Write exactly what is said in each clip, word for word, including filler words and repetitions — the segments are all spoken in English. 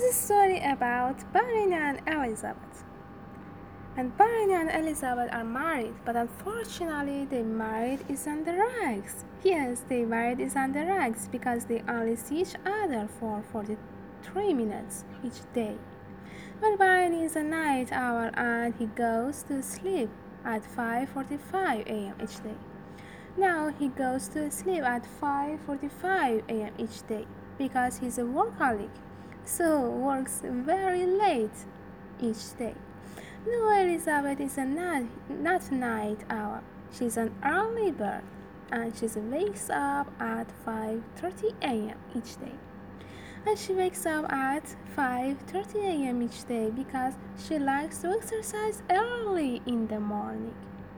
is a story about Barney and Elizabeth. And Barney and Elizabeth are married, but unfortunately, they married is on the rags. Yes, they married is on the rags because they only see each other for forty-three minutes each day. But Barney is a night owl and he goes to sleep at five forty-five a m each day. Now he goes to sleep at five forty-five a m each day because he's a workaholic, so works very late each day. No, Elizabeth is a not, not night owl. She's an early bird, and she wakes up at five thirty a m each day. And she wakes up at five thirty a m each day because she likes to exercise early in the morning.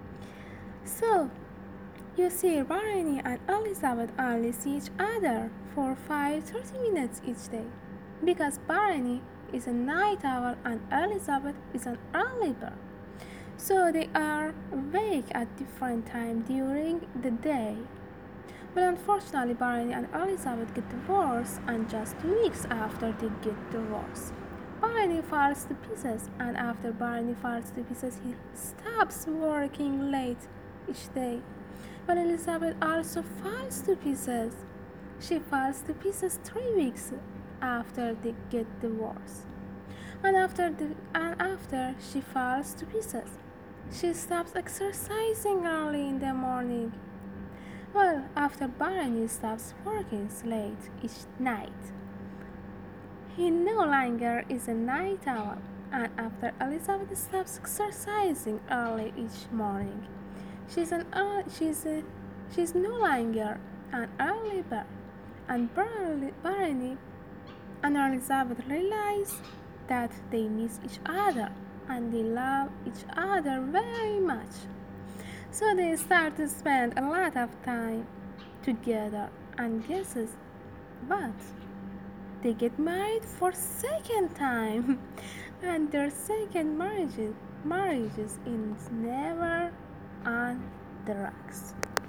So, you see, Barney and Elizabeth only see each other for five to thirty minutes each day because Barney is a night owl and Elizabeth is an early bird. So they are awake at different times during the day. But unfortunately, Barney and Elizabeth get divorced, and just two weeks after they get divorced, Barney falls to pieces, and after Barney falls to pieces, he stops working late each day. But Elizabeth also falls to pieces. She falls to pieces three weeks after they get divorced. And after, the, and after she falls to pieces, she stops exercising early in the morning. Well, after Barney stops working late each night, he no longer is a night owl. And after Elizabeth stops exercising early each morning, she's an uh, she's a, she's no longer an early bird. And Barney and Elizabeth realize that they miss each other and they love each other very much. So they start to spend a lot of time together, and guesses what? They get married for second time, and their second marriage marriages is never on the rocks.